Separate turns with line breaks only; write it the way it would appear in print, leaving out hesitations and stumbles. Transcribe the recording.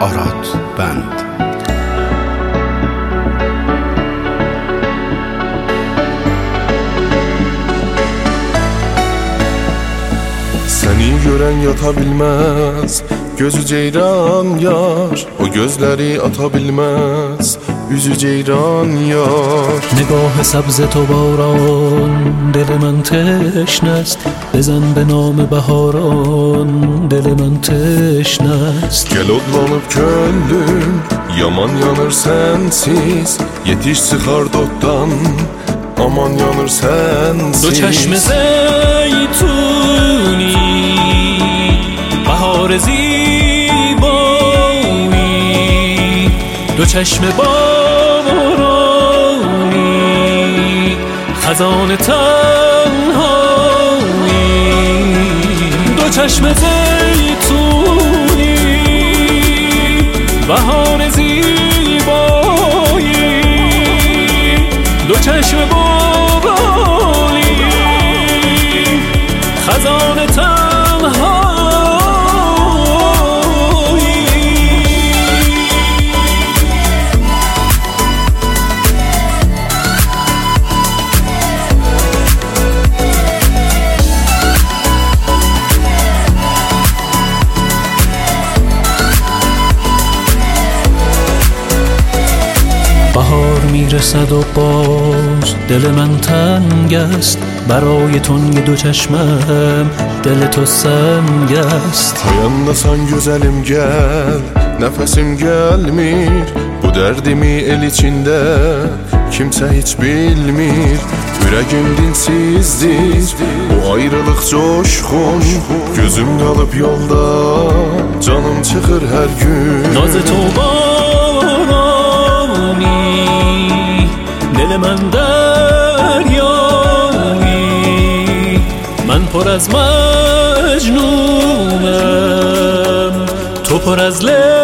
آراد بند.
Səni görən yata bilməz, gözü ceyran yar. O gözləri ata bilməz, yüzü ceyran yar.
نگاه سبز تو باران دل من تشنه است، بزن به نام بهاران دل من تشنه است.
Gəl odlanıb könlüm, yaman yanır sənsiz. Yetiş çıxar doddan, aman yanır sənsiz.
دو چشم زیتونی بهار زیبایی، دو چشم بارانی خزان تنهایی. دو چشم زیتونی بهار زیبایی، دو چشم بارانی خزان تنهایی. بهار میرسد و باز دل من تنگ است، برای تنگ دو چشمم دل تو سنگ است.
Hayandasan gözəlim gəl, nəfəsim gəlmir. Bu dərdimi el içində kimsə heç bilmir. Ürəgim dinsizdir, bu ayrılıq coşqun. Gözüm qalıb yolda, canım çıxır hər gün.
ناز تو بارانی دل من دریایی، من پر از مجنونم تو پر از لیلی.